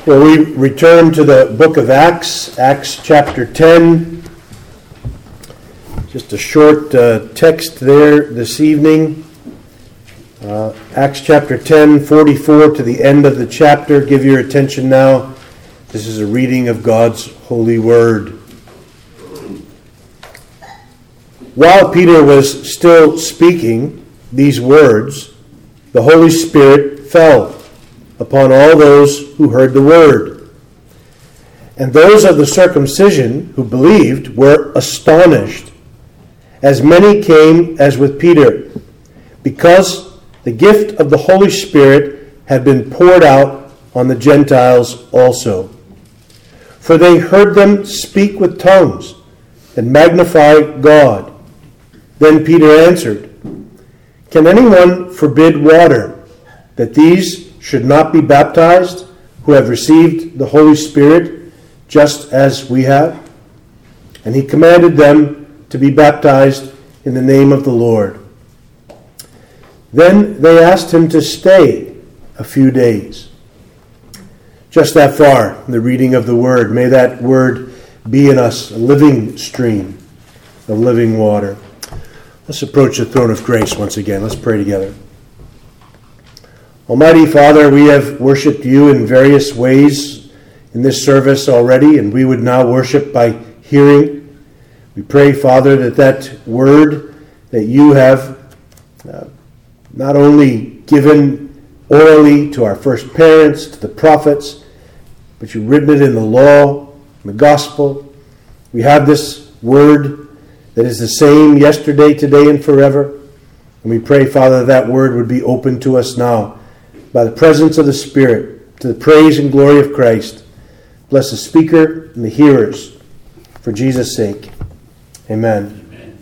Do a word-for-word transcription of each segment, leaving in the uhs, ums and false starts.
Well, we return to the book of Acts, Acts chapter ten. Just a short uh, text there this evening. Uh, Acts chapter ten, forty-four to the end of the chapter. Give your attention now. This is a reading of God's holy word. While Peter was still speaking these words, the Holy Spirit fell upon all those who heard the word. And those of the circumcision who believed were astonished, as many came as with Peter, because the gift of the Holy Spirit had been poured out on the Gentiles also. For they heard them speak with tongues and magnify God. Then Peter answered, "Can anyone forbid water, that these should not be baptized, who have received the Holy Spirit, just as we have?" And he commanded them to be baptized in the name of the Lord. Then they asked him to stay a few days. Just that far, the reading of the word. May that word be in us a living stream of living water. Let's approach the throne of grace once again. Let's pray together. Almighty Father, we have worshiped you in various ways in this service already, and we would now worship by hearing. We pray, Father, that that word that you have uh, not only given orally to our first parents, to the prophets, but you've written it in the law, in the gospel. We have this word that is the same yesterday, today, and forever. And we pray, Father, that word would be open to us now by the presence of the Spirit, to the praise and glory of Christ. Bless the speaker and the hearers, for Jesus' sake. Amen.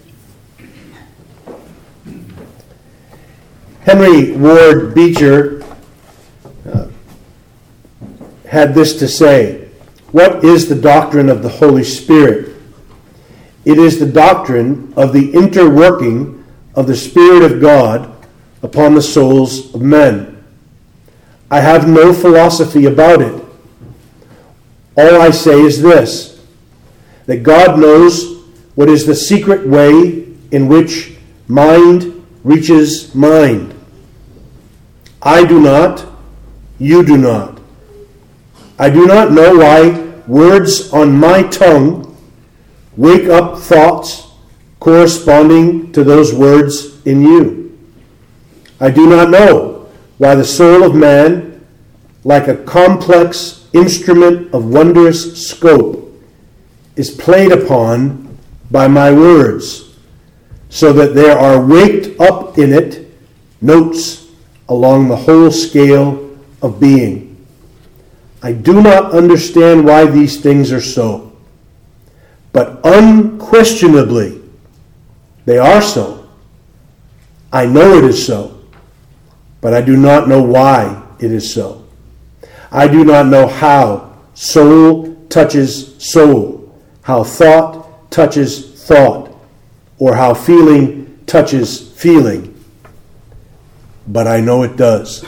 Amen. Henry Ward Beecher uh, had this to say: "What is the doctrine of the Holy Spirit? It is the doctrine of the interworking of the Spirit of God upon the souls of men. I have no philosophy about it. All I say is this, that God knows what is the secret way in which mind reaches mind. I do not, you do not. I do not know why words on my tongue wake up thoughts corresponding to those words in you. I do not know why the soul of man, like a complex instrument of wondrous scope, is played upon by my words, so that there are waked up in it notes along the whole scale of being. I do not understand why these things are so, but unquestionably they are so. I know it is so, but I do not know why it is so. I do not know how soul touches soul, how thought touches thought, or how feeling touches feeling, but I know it does."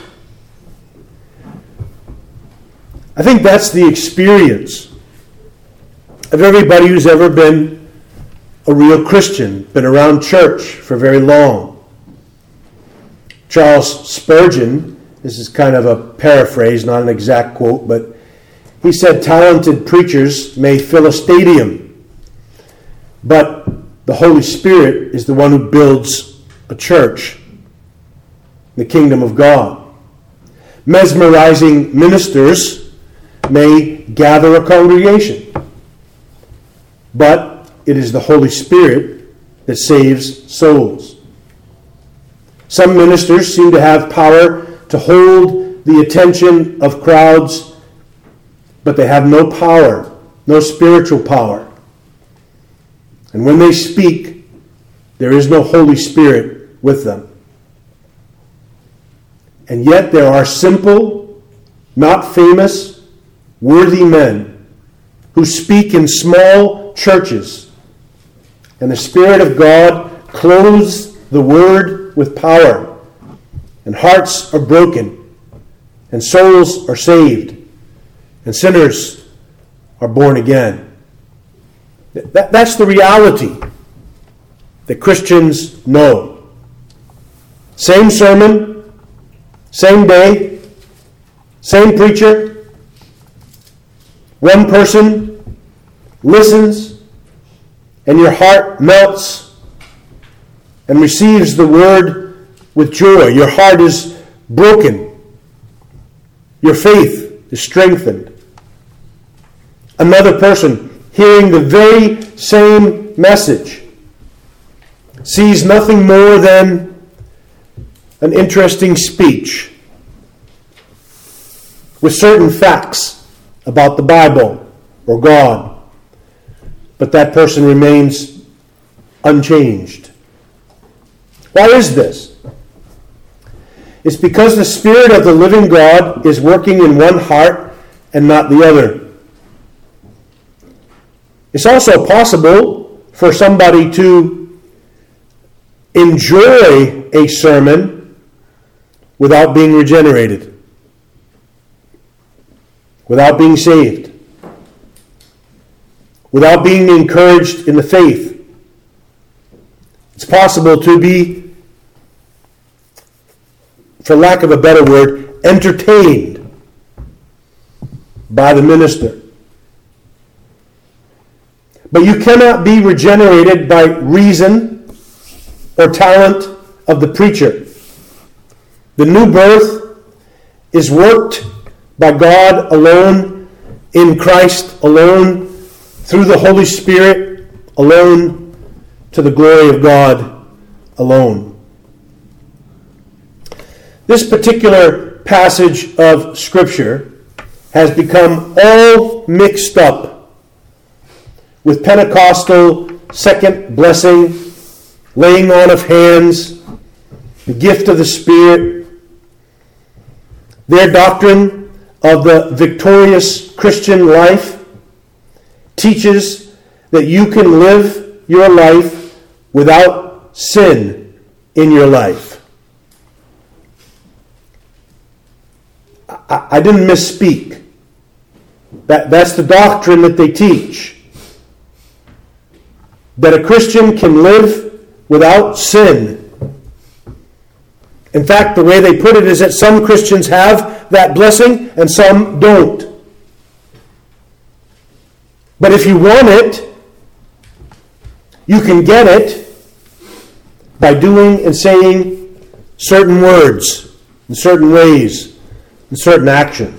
I think that's the experience of everybody who's ever been a real Christian, been around church for very long. Charles Spurgeon, this is kind of a paraphrase, not an exact quote, but he said, "Talented preachers may fill a stadium, but the Holy Spirit is the one who builds a church, the kingdom of God. Mesmerizing ministers may gather a congregation, but it is the Holy Spirit that saves souls. Some ministers seem to have power to hold the attention of crowds, but they have no power, no spiritual power. And when they speak, there is no Holy Spirit with them. And yet there are simple, not famous, worthy men who speak in small churches, and the Spirit of God clothes the word with power, and hearts are broken, and souls are saved, and sinners are born again. That, that's the reality that Christians know. Same sermon, same day, same preacher. One person listens, and your heart melts and receives the word with joy. Your heart is broken. Your faith is strengthened. Another person hearing the very same message sees nothing more than an interesting speech with certain facts about the Bible or God, but that person remains unchanged. Why is this? It's because the Spirit of the living God is working in one heart and not the other. It's also possible for somebody to enjoy a sermon without being regenerated, without being saved, without being encouraged in the faith. It's possible to be, for lack of a better word, entertained by the minister. But you cannot be regenerated by reason or talent of the preacher. The new birth is worked by God alone, in Christ alone, through the Holy Spirit alone, to the glory of God alone. This particular passage of Scripture has become all mixed up with Pentecostal second blessing, laying on of hands, the gift of the Spirit. Their doctrine of the victorious Christian life teaches that you can live your life without sin in your life. I, I didn't misspeak. That, that's the doctrine that they teach. That a Christian can live without sin. In fact, the way they put it is that some Christians have that blessing and some don't. But if you want it, you can get it by doing and saying certain words, in certain ways, in certain actions.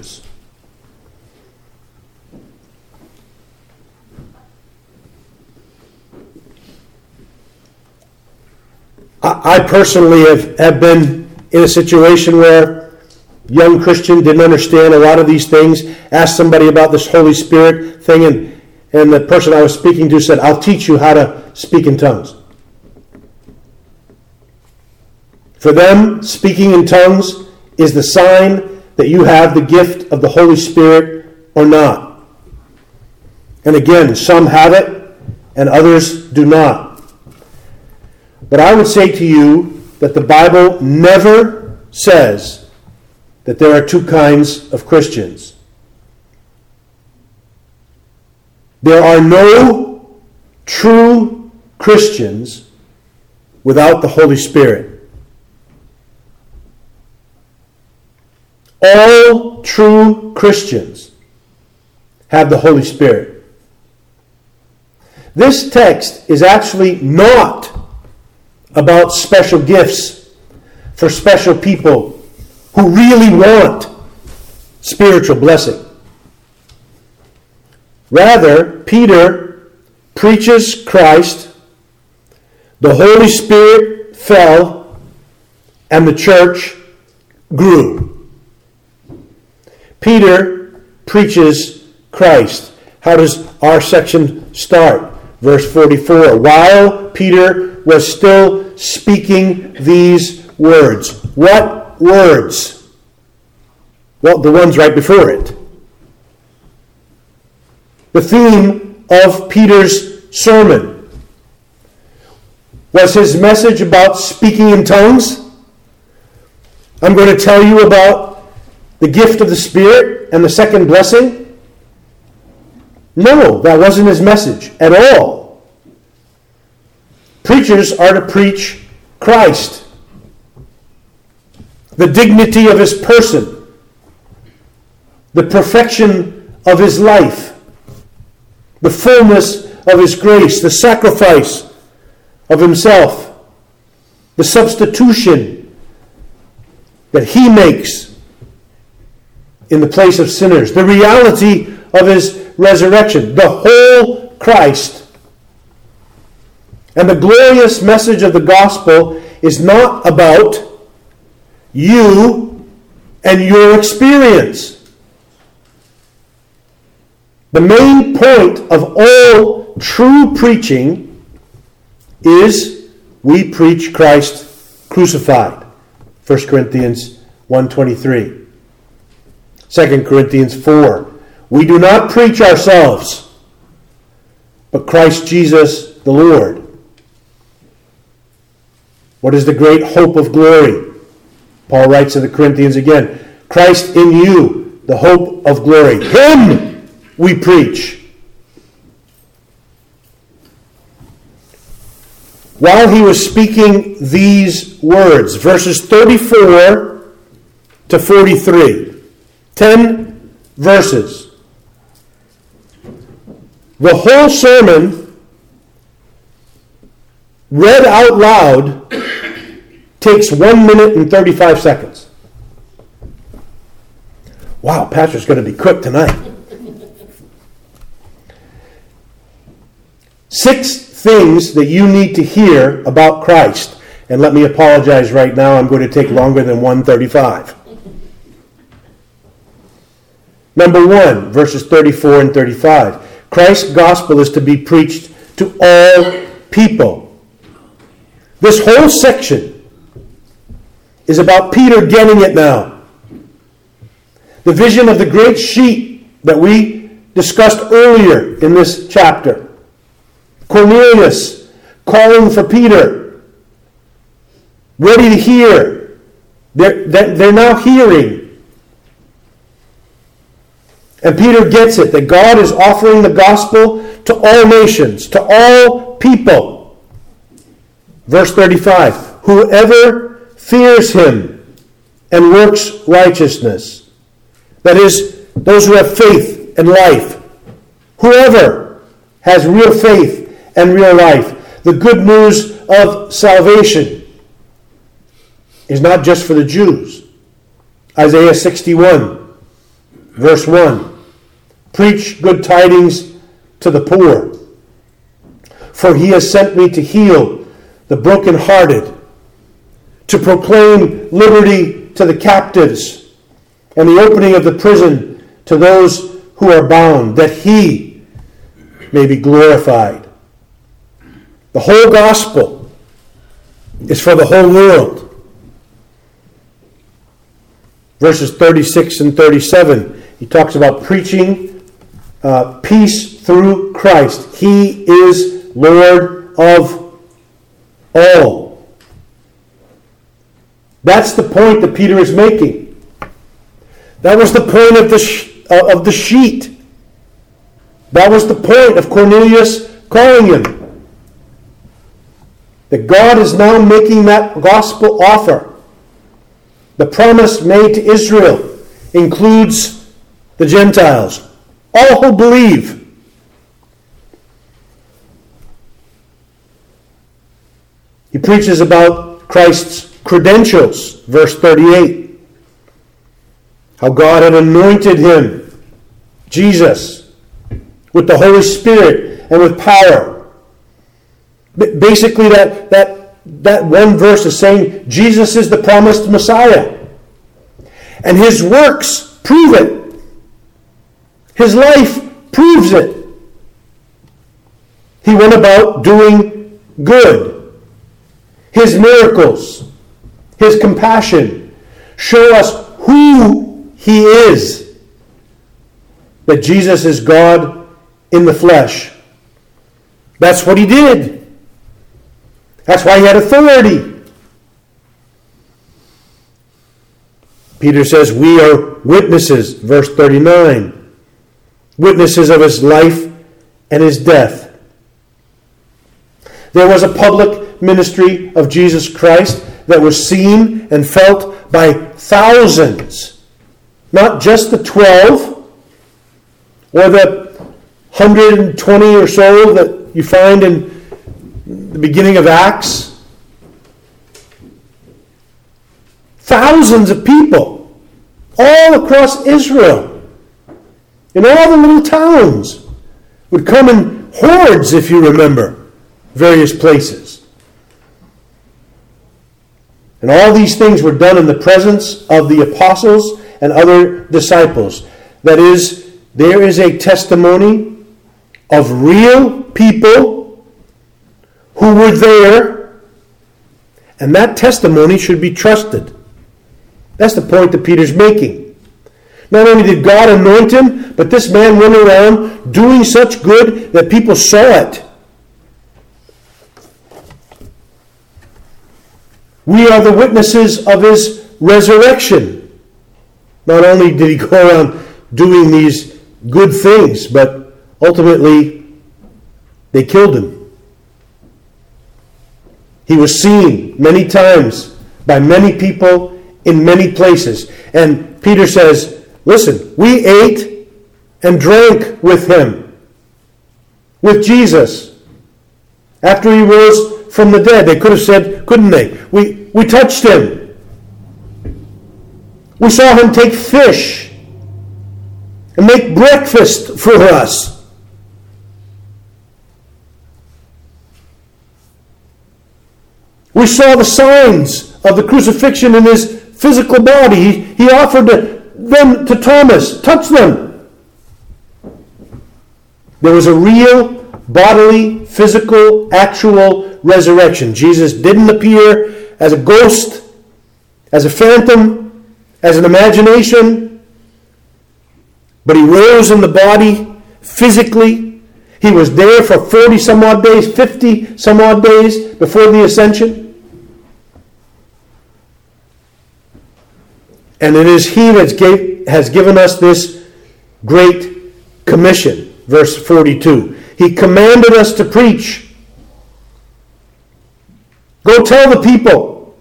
I personally have, have been in a situation where a young Christian didn't understand a lot of these things, asked somebody about this Holy Spirit thing, and, and the person I was speaking to said, "I'll teach you how to speak in tongues." For them, speaking in tongues is the sign that you have the gift of the Holy Spirit or not. And again, some have it and others do not. But I would say to you that the Bible never says that there are two kinds of Christians. There are no true Christians without the Holy Spirit. All true Christians have the Holy Spirit. This text is actually not about special gifts for special people who really want spiritual blessing. Rather, Peter preaches Christ, the Holy Spirit fell, and the church grew. Peter preaches Christ. How does our section start? Verse forty-four. While Peter was still speaking these words. What words? Well, the ones right before it. The theme of Peter's sermon was his message about speaking in tongues. I'm going to tell you about the gift of the Spirit and the second blessing. No, that wasn't his message at all. Preachers are to preach Christ, the dignity of his person, the perfection of his life, the fullness of his grace, the sacrifice of himself, the substitution that he makes in the place of sinners, the reality of his resurrection, the whole Christ. And the glorious message of the gospel is not about you and your experience. The main point of all true preaching is we preach Christ crucified. First Corinthians one twenty-three. Second Corinthians four. We do not preach ourselves, but Christ Jesus the Lord. What is the great hope of glory? Paul writes to the Corinthians again, Christ in you, the hope of glory. Him we preach. While he was speaking these words, verses thirty-four to forty-three, ten verses. The whole sermon, read out loud, takes one minute and thirty-five seconds. Wow, Pastor's going to be quick tonight. Six things that you need to hear about Christ. And let me apologize right now, I'm going to take longer than one thirty-five. Number one, verses thirty-four and thirty-five. Christ's gospel is to be preached to all people. This whole section is about Peter getting it now. The vision of the great sheet that we discussed earlier in this chapter. Cornelius calling for Peter. Ready to hear. They're, they're now hearing. And Peter gets it, that God is offering the gospel to all nations, to all people. Verse thirty-five, whoever fears him and works righteousness. That is, those who have faith and life. Whoever has real faith and real life. The good news of salvation is not just for the Jews. Isaiah sixty-one, verse one. Preach good tidings to the poor. For he has sent me to heal the brokenhearted, to proclaim liberty to the captives, and the opening of the prison to those who are bound, that he may be glorified. The whole gospel is for the whole world. Verses thirty-six and thirty-seven, he talks about preaching uh, peace through Christ. He is Lord of all. That's the point that Peter is making. That was the point of the sh- uh, of the sheet. That was the point of Cornelius calling him. That God is now making that gospel offer. The promise made to Israel includes the Gentiles, all who believe. He preaches about Christ's credentials, verse thirty-eight. How God had anointed him, Jesus, with the Holy Spirit and with power. Basically, that, that, that one verse is saying Jesus is the promised Messiah. And his works prove it. His life proves it. He went about doing good. His miracles, his compassion show us who he is. That Jesus is God in the flesh. That's what he did. That's why he had authority. Peter says, we are witnesses, verse thirty-nine. witnesses of his life and his death. There was a public ministry of Jesus Christ that was seen and felt by thousands, not just the twelve or the one hundred twenty or so that you find in the beginning of Acts. Thousands of people all across Israel, in all the little towns, would come in hordes, if you remember, various places. And all these things were done in the presence of the apostles and other disciples. That is, there is a testimony of real people who were there, and that testimony should be trusted. That's the point that Peter's making. Not only did God anoint him, but this man went around doing such good that people saw it. We are the witnesses of his resurrection. Not only did he go around doing these good things, but ultimately they killed him. He was seen many times by many people in many places. And Peter says, listen, we ate and drank with him, with Jesus, after he rose from the dead. They could have said, couldn't they? We, we touched him. We saw him take fish and make breakfast for us. We saw the signs of the crucifixion in his physical body. He, he offered to, them to Thomas, touch them. There was a real bodily, physical, actual resurrection. Jesus didn't appear as a ghost, as a phantom, as an imagination, but he rose in the body physically. He was there for forty some odd days, fifty some odd days before the ascension. And it is he that has given us this great commission. Verse forty-two. He commanded us to preach. Go tell the people.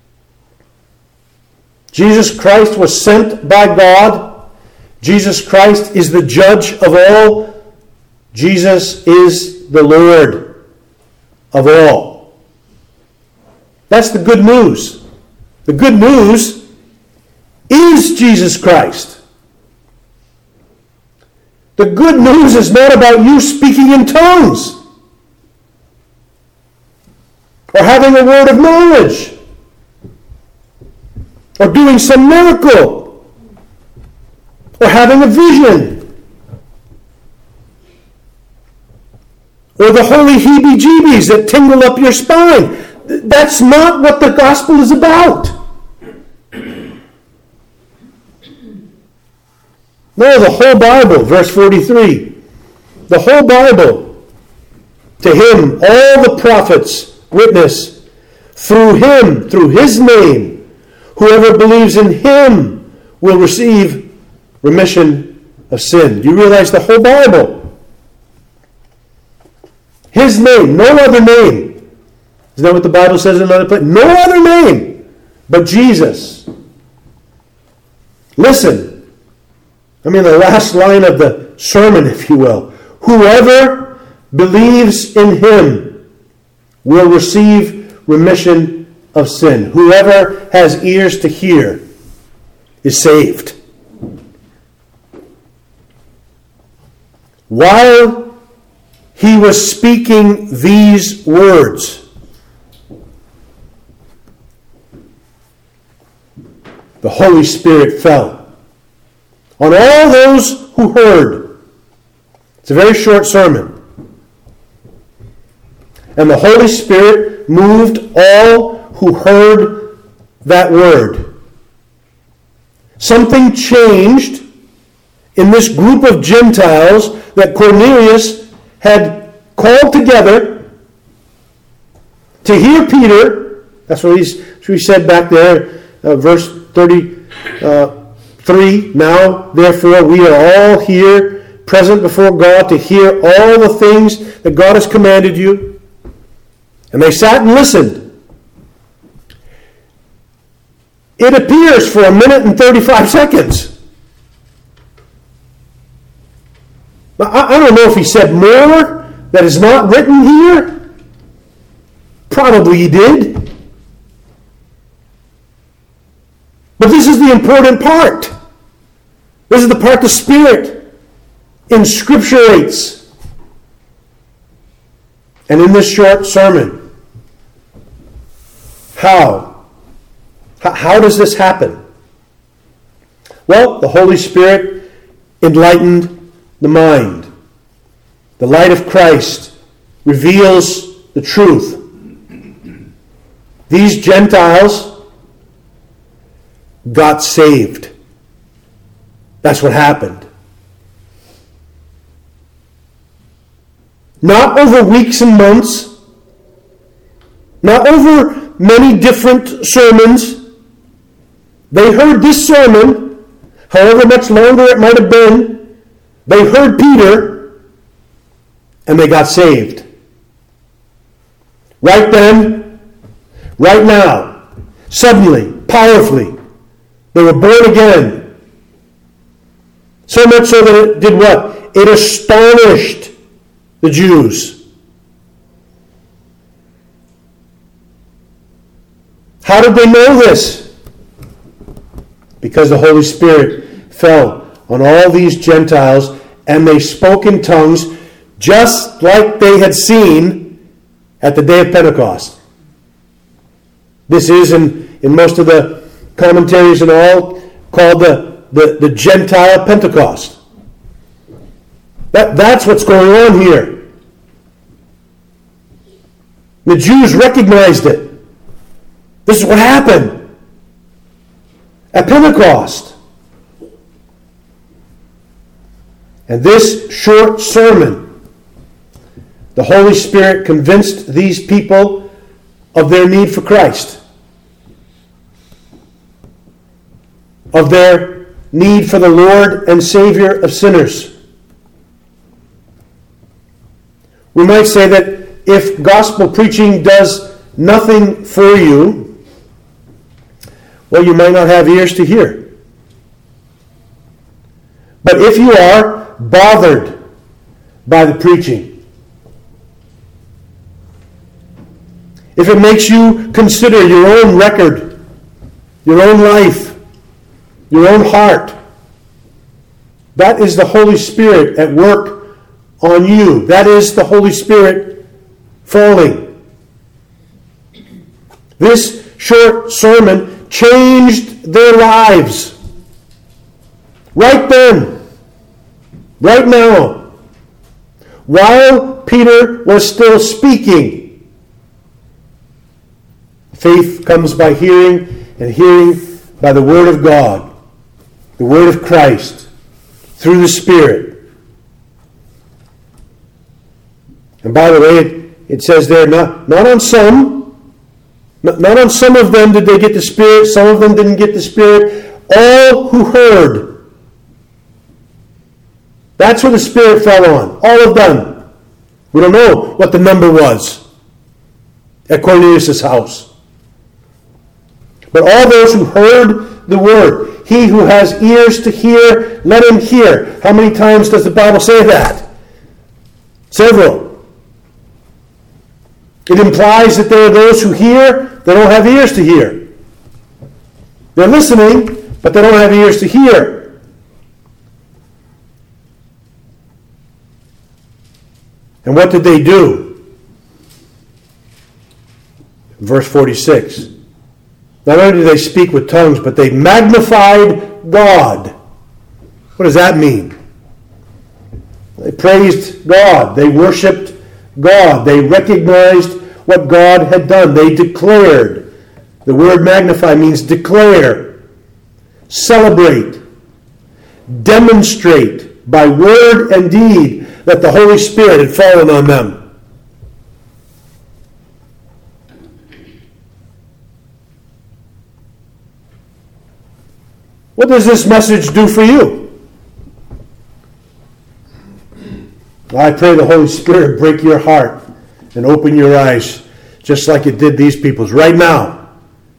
Jesus Christ was sent by God. Jesus Christ is the judge of all. Jesus is the Lord of all. That's the good news. The good news is Jesus Christ. The good news is not about you speaking in tongues or having a word of knowledge or doing some miracle or having a vision or the holy heebie-jeebies that tingle up your spine. That's not what the gospel is about. No, the whole Bible, verse forty-three. The whole Bible. To him, all the prophets witness. Through him, through his name, whoever believes in him will receive remission of sin. Do you realize the whole Bible? His name, no other name. Isn't that what the Bible says in another place? No other name but Jesus. Listen. I mean, the last line of the sermon, if you will. Whoever believes in him will receive remission of sin. Whoever has ears to hear is saved. While he was speaking these words, the Holy Spirit fell on all those who heard. It's a very short sermon. And the Holy Spirit moved all who heard that word. Something changed in this group of Gentiles that Cornelius had called together to hear Peter. That's what he's, he said back there, uh, verse thirty-three. Now, therefore, we are all here present before God to hear all the things that God has commanded you. And they sat and listened. It appears for a minute and thirty-five seconds. I, I don't know if he said more that is not written here. Probably he did. But this is the important part. This is the part the Spirit inscripturates. And in this short sermon, how? How, how does this happen? Well, the Holy Spirit enlightened the mind. The light of Christ reveals the truth. These Gentiles got saved. That's what happened. Not over weeks and months, not over many different sermons. They heard this sermon, however much longer it might have been. They heard Peter, and they got saved. Right then, right now, suddenly, powerfully, they were born again. So much so that it did what? It astonished the Jews. How did they know this? Because the Holy Spirit fell on all these Gentiles and they spoke in tongues just like they had seen at the day of Pentecost. This is in, in most of the commentaries and all called the, the, the Gentile Pentecost. That, that's what's going on here. The Jews recognized it. This is what happened at Pentecost. And this short sermon, the Holy Spirit convinced these people of their need for Christ, of their need for the Lord and Savior of sinners. We might say that if gospel preaching does nothing for you, well, you might not have ears to hear. But if you are bothered by the preaching, if it makes you consider your own record, your own life, your own heart, that is the Holy Spirit at work on you. That is the Holy Spirit falling. This short sermon changed their lives. Right then, right now, while Peter was still speaking. Faith comes by hearing, and hearing by the Word of God, the Word of Christ, through the Spirit. And by the way, it, it says there, not, not on some, not, not on some of them did they get the Spirit, some of them didn't get the Spirit. All who heard. That's where the Spirit fell on. All of them. We don't know what the number was at Cornelius' house. But all those who heard the Word, he who has ears to hear, let him hear. How many times does the Bible say that? Several. It implies that there are those who hear, they don't have ears to hear. They're listening, but they don't have ears to hear. And what did they do? Verse forty-six. Not only did they speak with tongues, but they magnified God. What does that mean? They praised God. They worshipped God. They recognized what God had done. They declared. The word magnify means declare, celebrate, demonstrate by word and deed that the Holy Spirit had fallen on them. What does this message do for you? I pray the Holy Spirit break your heart and open your eyes just like it did these people's right now.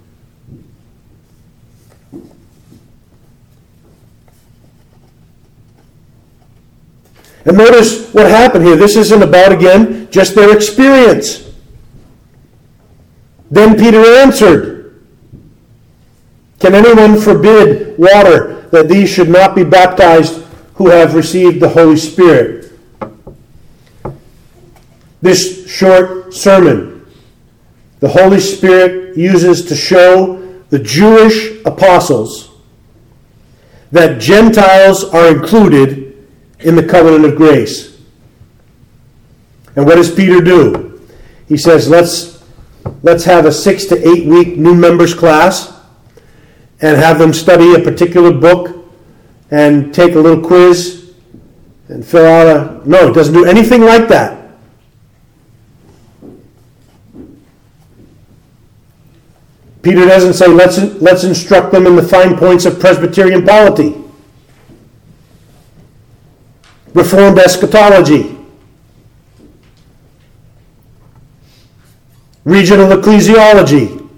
And notice what happened here. This isn't about, again, just their experience. Then Peter answered, "Can anyone forbid water that these should not be baptized who have received the Holy Spirit?" This short sermon, the Holy Spirit uses to show the Jewish apostles that Gentiles are included in the covenant of grace. And what does Peter do? He says, let's, let's have a six to eight week new members class and have them study a particular book and take a little quiz and fill out a... No, it doesn't do anything like that. Peter doesn't say, let's, let's instruct them in the fine points of Presbyterian polity, Reformed eschatology, regional ecclesiology,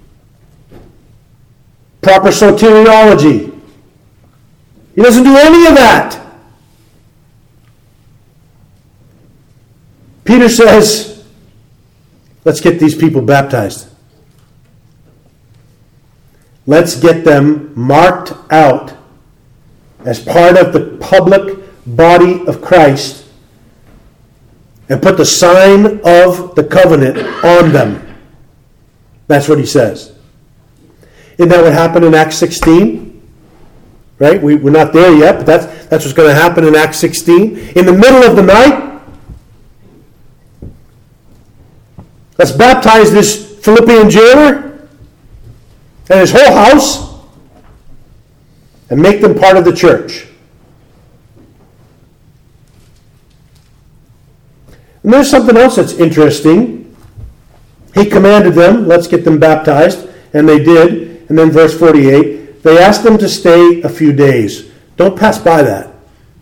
proper soteriology. He doesn't do any of that. Peter says, let's get these people baptized. Let's get them marked out as part of the public body of Christ and put the sign of the covenant on them. That's what he says. Isn't that what happened in Acts sixteen? Right? We, we're not there yet, but that's, that's what's going to happen in Acts sixteen. In the middle of the night, let's baptize this Philippian jailer and his whole house and make them part of the church. And there's something else that's interesting. He commanded them, let's get them baptized, and they did. And then verse forty-eight, they asked them to stay a few days. Don't pass by that.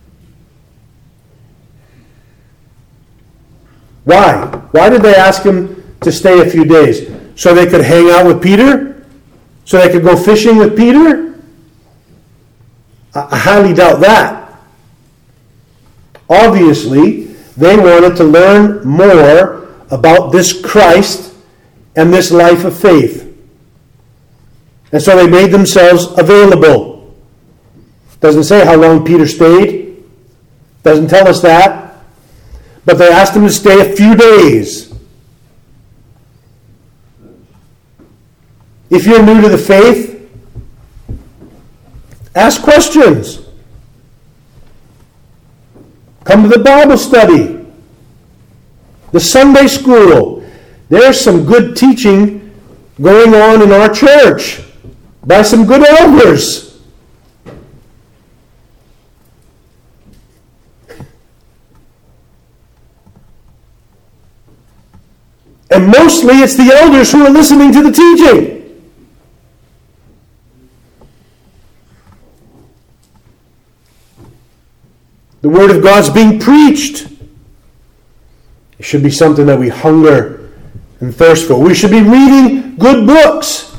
Why? Why did they ask him to stay a few days? So they could hang out with Peter? So they could go fishing with Peter? I highly doubt that. Obviously, they wanted to learn more about this Christ and this life of faith. And so they made themselves available. Doesn't say how long Peter stayed. Doesn't tell us that. But they asked him to stay a few days. If you're new to the faith, ask questions. Come to the Bible study, the Sunday school. There's some good teaching going on in our church by some good elders. And mostly it's the elders who are listening to the teaching. The Word of God's being preached. It should be something that we hunger and thirst for. We should be reading good books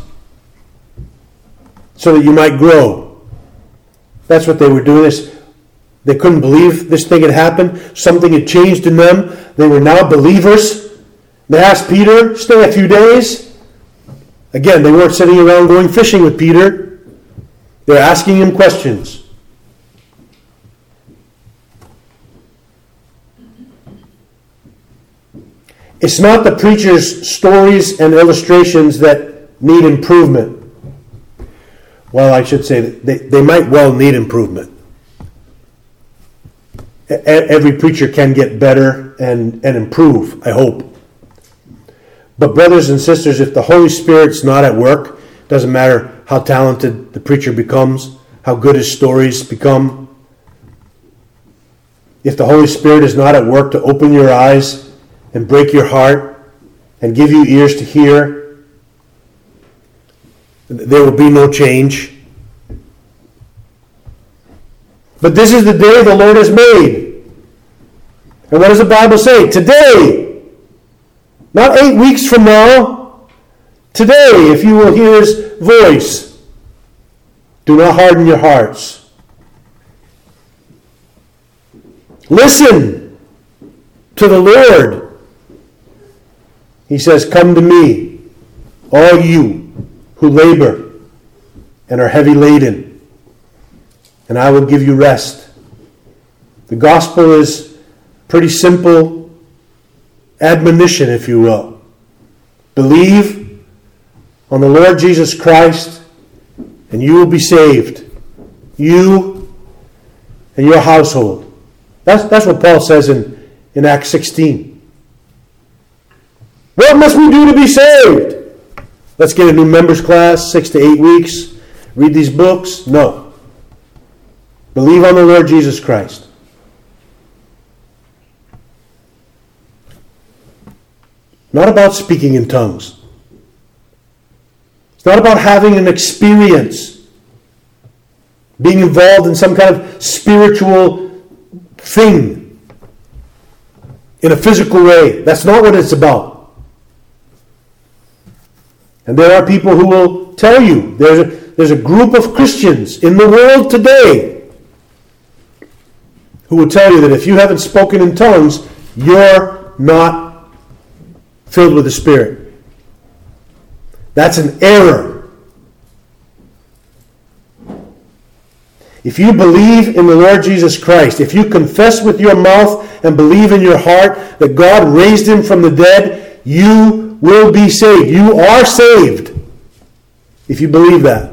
so that you might grow. That's what they were doing. This, they couldn't believe this thing had happened. Something had changed in them. They were now believers. They asked Peter, stay a few days. Again, they weren't sitting around going fishing with Peter. They're asking him questions. It's not the preacher's stories and illustrations that need improvement. Well, I should say that they, they might well need improvement. Every preacher can get better and, and improve, I hope. But brothers and sisters, if the Holy Spirit's not at work, doesn't matter how talented the preacher becomes, how good his stories become. If the Holy Spirit is not at work to open your eyes and break your heart and give you ears to hear, there will be no change. But this is the day the Lord has made. And what does the Bible say? Today. Not eight weeks from now. Today, if you will hear His voice, do not harden your hearts. Listen to the Lord. He says, come to me, all you who labor and are heavy laden, and I will give you rest. The gospel is pretty simple admonition, if you will. Believe on the Lord Jesus Christ, and you will be saved. You and your household. That's, that's what Paul says in, in Acts sixteen. What must we do to be saved? Let's get a new members class, six to eight weeks. Read these books? No. Believe on the Lord Jesus Christ. Not about speaking in tongues. It's not about having an experience, being involved in some kind of spiritual thing in a physical way. That's not what it's about. And there are people who will tell you, there's a, there's a group of Christians in the world today who will tell you that if you haven't spoken in tongues, you're not filled with the Spirit. That's an error. If you believe in the Lord Jesus Christ, if you confess with your mouth and believe in your heart that God raised Him from the dead, you will be saved. You are saved if you believe that.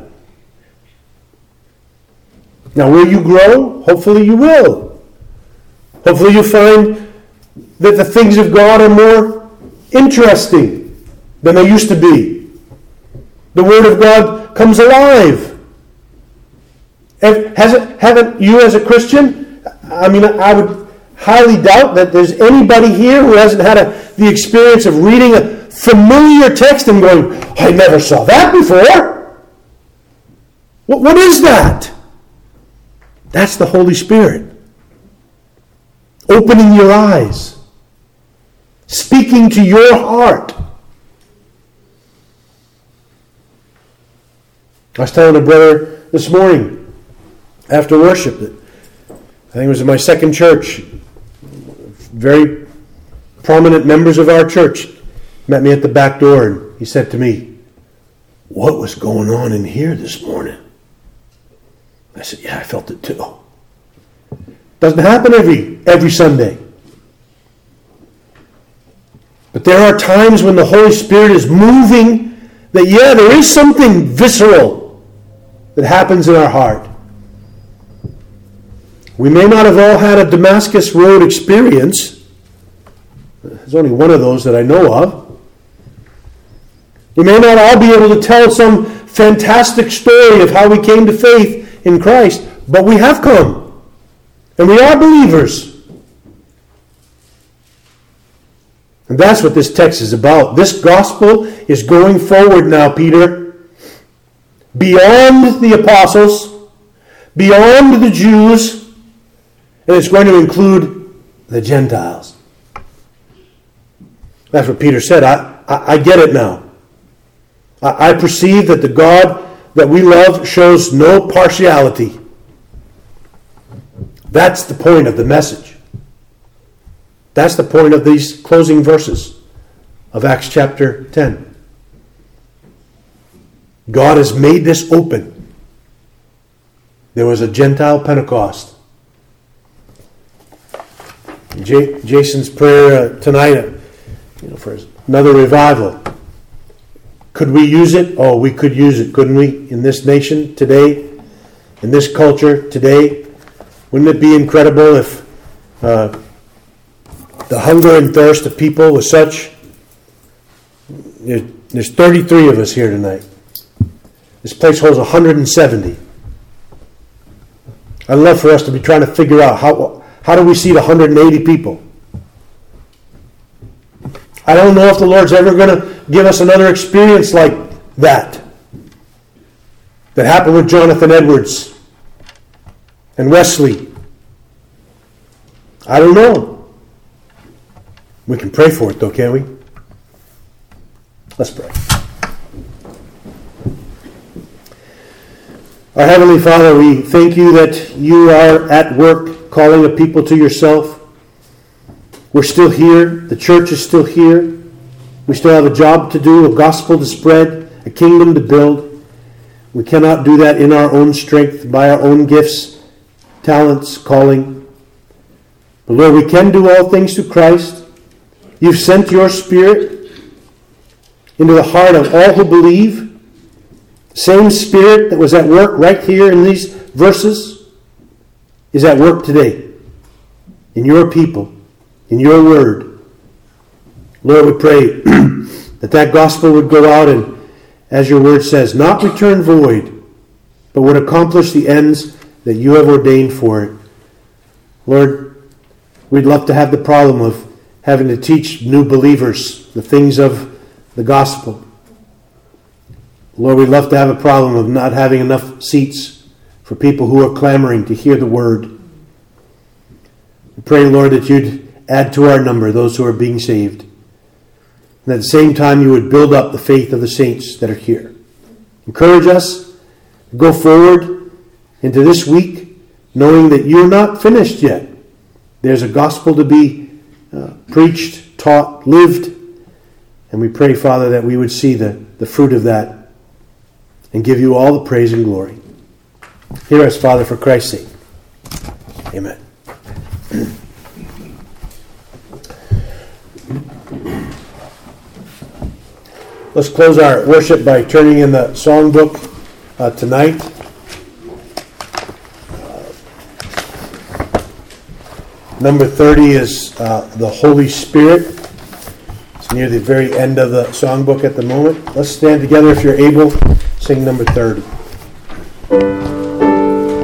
Now, will you grow? Hopefully you will. Hopefully you find that the things of God are more interesting than they used to be. The Word of God comes alive. Hasn't, haven't you as a Christian, I mean, I would highly doubt that there's anybody here who hasn't had a, the experience of reading a familiar text and going, I never saw that before. What, what is that? That's the Holy Spirit. Opening your eyes. Speaking to your heart. I was telling a brother this morning after worship that I think it was in my second church. Very prominent members of our church met me at the back door and he said to me, what was going on in here this morning? I said, yeah, I felt it too. Doesn't happen every every Sunday. But there are times when the Holy Spirit is moving that, yeah, there is something visceral that happens in our heart. We may not have all had a Damascus Road experience. There's only one of those that I know of. We may not all be able to tell some fantastic story of how we came to faith in Christ, but we have come. And we are believers. And that's what this text is about. This gospel is going forward now, Peter. Beyond the apostles, beyond the Jews, and it's going to include the Gentiles. That's what Peter said. I, I, I get it now. I, I perceive that the God that we love shows no partiality. That's the point of the message. That's the point of these closing verses of Acts chapter ten. God has made this open. There was a Gentile Pentecost. J- Jason's prayer uh, tonight, uh, you know, for another revival. Could we use it? Oh, we could use it, couldn't we? In this nation today, in this culture today, wouldn't it be incredible if uh, the hunger and thirst of people was such? There's thirty-three of us here tonight. This place holds one hundred seventy. I'd love for us to be trying to figure out how how do we seat one hundred eighty people. I don't know if the Lord's ever going to give us another experience like that. That happened with Jonathan Edwards and Wesley. I don't know. We can pray for it, though, can't we? Let's pray. Our Heavenly Father, we thank you that you are at work calling a people to yourself. We're still here. The church is still here. We still have a job to do, a gospel to spread, a kingdom to build. We cannot do that in our own strength, by our own gifts, talents, calling. But Lord, we can do all things through Christ. You've sent your Spirit into the heart of all who believe. Same Spirit that was at work right here in these verses is at work today in your people, in your word. Lord, we pray that that gospel would go out and, as your word says, not return void, but would accomplish the ends that you have ordained for it. Lord, we'd love to have the problem of having to teach new believers the things of the gospel. Lord, we'd love to have a problem of not having enough seats for people who are clamoring to hear the word. We pray, Lord, that you'd add to our number those who are being saved. And at the same time, you would build up the faith of the saints that are here. Encourage us to go forward into this week, knowing that you're not finished yet. There's a gospel to be uh, preached, taught, lived. And we pray, Father, that we would see the, the fruit of that and give you all the praise and glory. Hear us, Father, for Christ's sake. Amen. Let's close our worship by turning in the songbook uh, tonight. Uh, number thirty is uh, the Holy Spirit. It's near the very end of the songbook at the moment. Let's stand together if you're able. Sing number thirty.